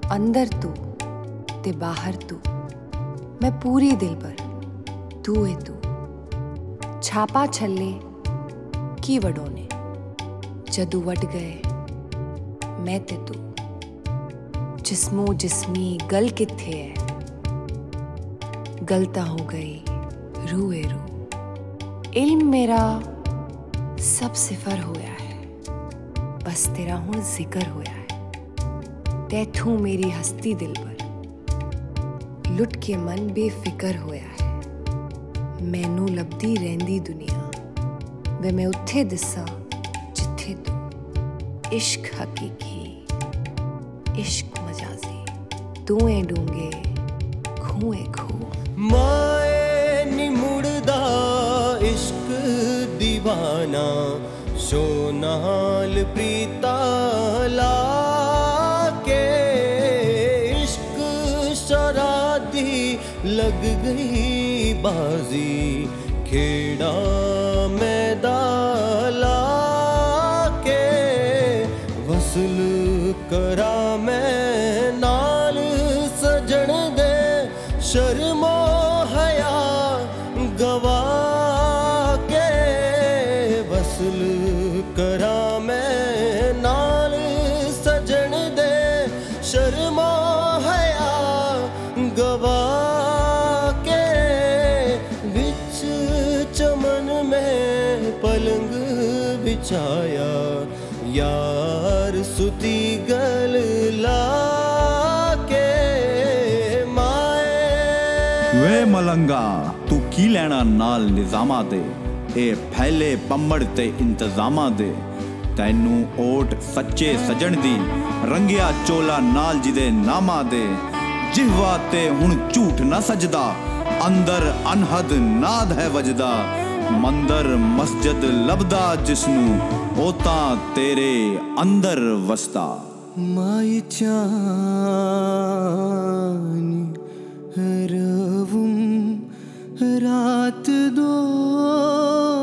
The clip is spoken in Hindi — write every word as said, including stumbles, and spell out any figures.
अंदर तू ते बाहर तू, मैं पूरी दिल पर तू है तू। छापा छल्ले की वडोने जदू वट गए मैं ते तू। जिस्मो जिस्मी गल किथे है, गलता हो गई रूए रू। इल्म मेरा सब सिफर होया है, बस तेरा हुण जिक्र होया है। तैथू मेरी हस्ती दिल पर लुट के मन बेफिकर होया है। मैनू लभदी रहंदी दुनिया वे मैं उत्थे दिसा जिथे तू। इश्क हकीकी इश्क मजाजी, तूए डूंगे खूए खू। माए नी मुड़दा इश्क दीवाना, सोनाल प्रीता ला के। इश्क शरादी लग गई बाजी, खेड़ा मैदान ला के। वसल करा मैं नाल सजन दे, शर्मो हया गवा के। वसल करा मैं नाल सजन दे, शर्मो हया गवा के। विच चमन में पलंग बिछाया, यार सुती गल ला के। वे मलंगा तू की लेना नाल निजामा दे, ए फैले पम्मड़ ते इंतजामा दे। तैनू ओट सच्चे सजन दी, रंगिया चोला नाल जिदे नामा दे। जिहवा ते हुण झूठ न सजदा, अंदर अनहद नाद है वजदा। मंदर मस्जिद लबदा जिसनू, ओता तेरे अंदर वसदा। माई चानी रवुम रात दो